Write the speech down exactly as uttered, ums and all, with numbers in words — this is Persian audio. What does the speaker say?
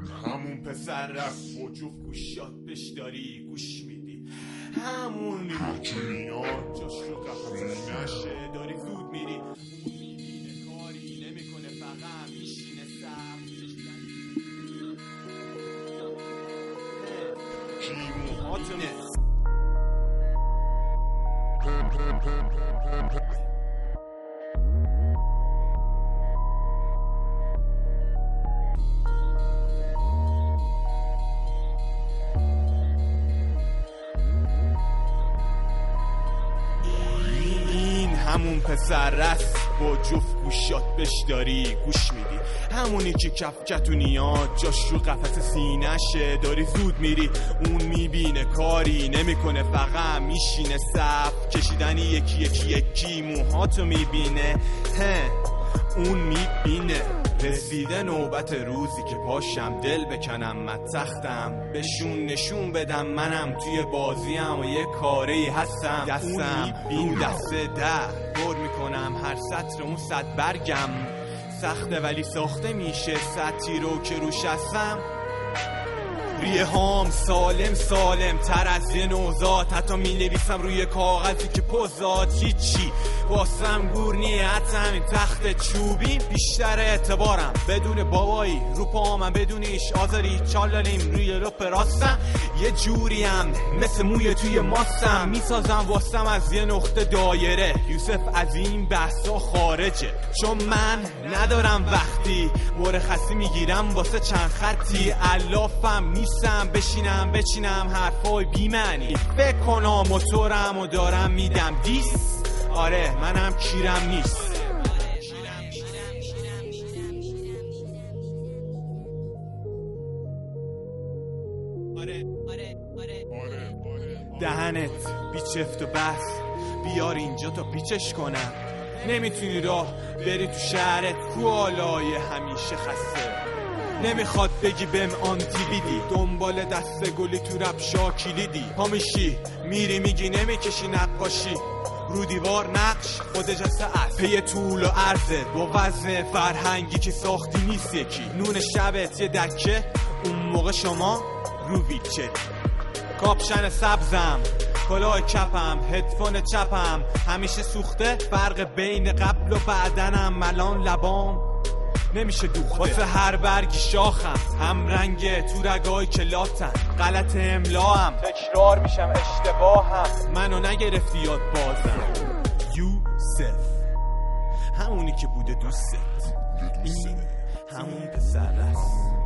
همون پسر رفت با جفت گوشات بش داری گوش میدی، همون که میاد جاش رو قفصش نشه داری زود میری، میبینه کاری نمیکنه فقط میشینه سر کیموهاتونه. همون پسر رست با جفت گوشات بش داری گوش میدی، همونی که کف کتونیات جاش رو قفس سینشه داری زود میری، اون میبینه کاری نمیکنه فقط میشینه صف کشیدنی یکی یکی یکی موهاتو میبینه، هه اون میبینه رسیده نوبت روزی که پاشم دل بکنم من تختم بهشون نشون بدم منم توی بازیم و یه کاری هستم، دستم اون دسته در بر میکنم هر سطر اون صد برگم سخته ولی ساخته میشه سطری رو که روش هستم، ریه هام سالم سالم تر از یه نوزاد، حتی می نویسم روی کاغذی که پوزاد هیچی واسم گور نیت همین تخت چوبی بیشتر اعتبارم بدون بابایی رو پامم بدونیش آزاری چالالیم روی لپ راستم یه جوریم مثل موی توی ماستم میسازم واسم از یه نقطه دایره یوسف از این بحثا خارجه چون من ندارم وقتی مرخصی میگیرم واسه چند خطی علافم نیستم بشینم بچینم حرفای بی معنی فکر کنم موتورم و دارم میدم دیس آره منم کیرم نیست دهنت بی چفت و بس بیار اینجا تا پیچش کنم نمیتونی راه بری تو شهرت کوالای همیشه خسته نمیخواد بگی بهم آنتی بیدی دنبال دست گلی تو رب شاکیلیدی پا میشی میری میگی نمیکشی نقاشی رو دیوار نقش خود جسه است پی طول و عرضه با وزن فرهنگی که ساختی نیست یکی نون شبت یه دکه اون موقع شما رو ویچه کاپشن سبزم کلاه کپم هدفون چپم همیشه سوخته فرق بین قبل و بعدنم الان لبام نمیشه دوخته واسه هر برگی شاخم هم رنگ تو رگای کلاتن غلط املاهم تکرار میشم اشتباهم منو نگرفتی یاد بازم یوسف همونی که بوده دوست این همون پسر است